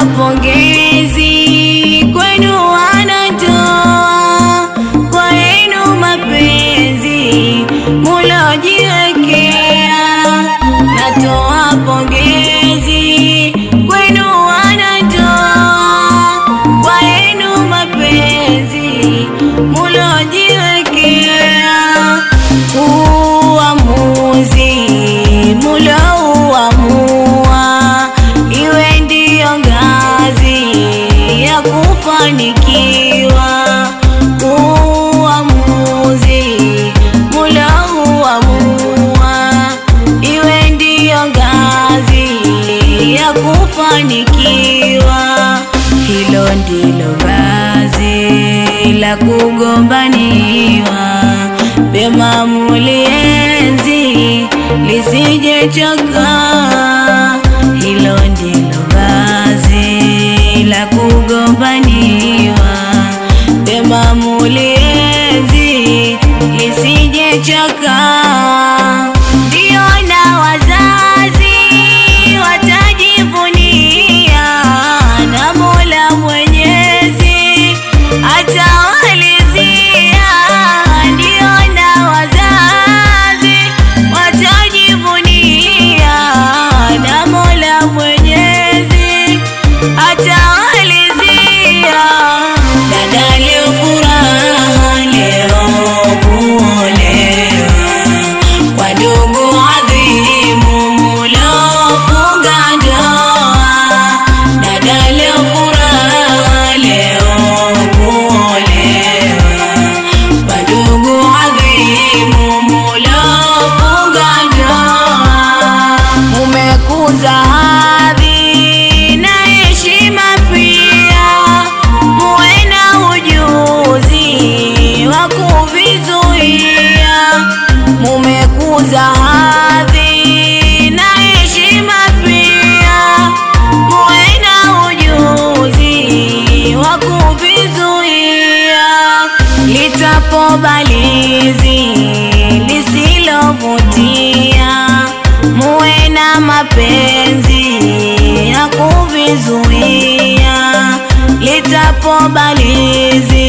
pongezi kwenu wanandoa, kwa yenu mapenzi mulojiwekea. Natoa pongezi kwenu wanandoa, kwa yenu mapenzi mulojiwekea. Uamuzi mulouamua iwe ndiyo ngazi ya kufanikiwa. Uamuzi mulouamua iwe ndiyo ngazi ya kufanikiwa. Hilo ndilo vazi la kugombaniwa, pema mulienzi lisije choka. Hilo ndilo vazi la kugombaniwa, pema mulienzi lisije choka. Ndio na wazazi watajivunia, na Mola Mwenyezi atawalizia. Ndio na wazazi watajivunia, na Mola Mwenyezi atawalizia. Dada leo furaha, leo kuolewa, kwa ndugu adhimu mulofunga ndoa. Dada leo furaha, leo kuolewa, kwa ndugu adhimu mulofunga ndoa. Mumekuza hadhi na heshima pia, muwe na ujuzi wa kuvizuia. Mumekuza hadhi na heshima pia, muwe na ujuzi wa kuvizuia. Litapobalizi lisilovutia, muwe na mapenzi ya kuvizuia. Litapobalizi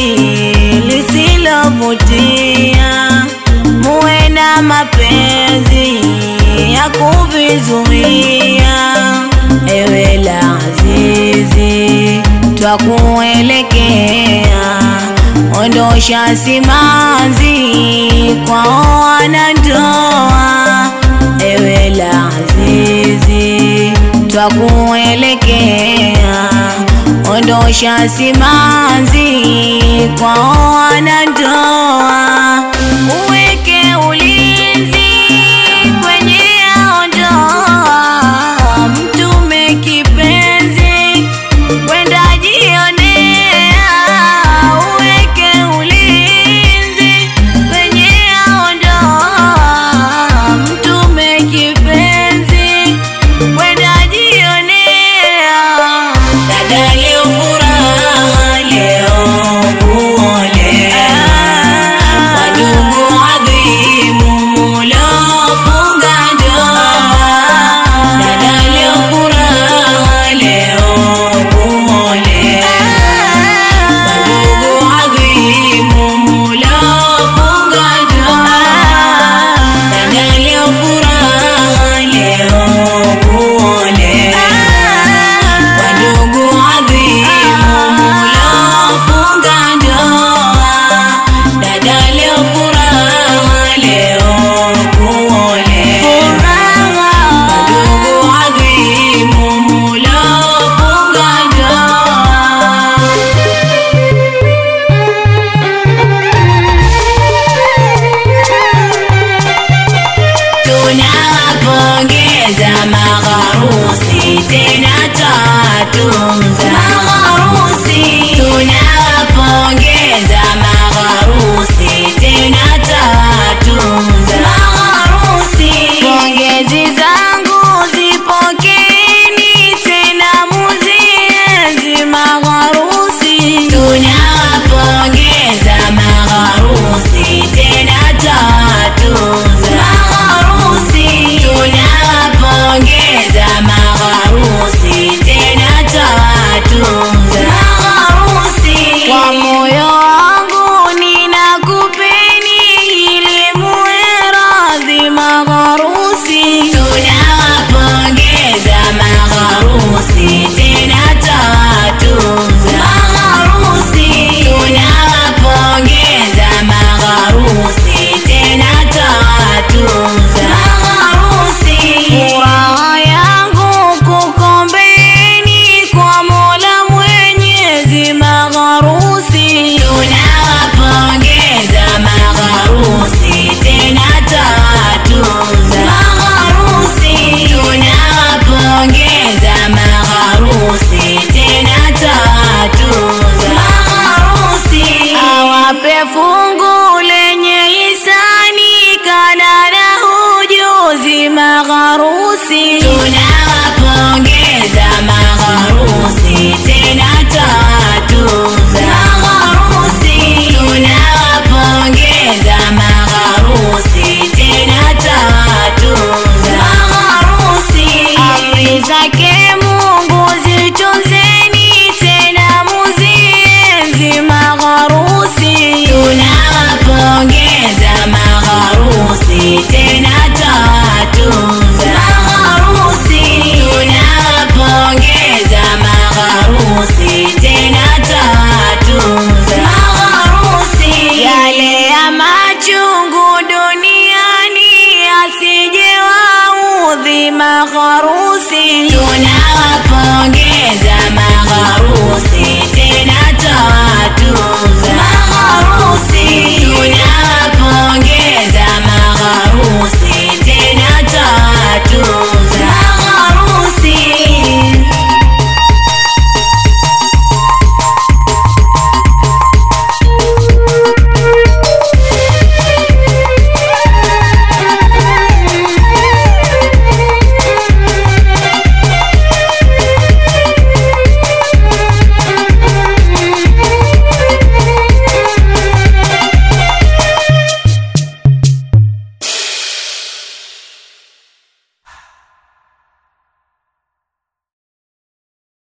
lisilovutia, muwe na mapenzi ya kuvizuia. Ewe la azizi twakuelekea, ondosha simanzi kwa wanandoa. Ewe la azizi twakuelekea, ondosha simanzi kwa wanandoa. Uwe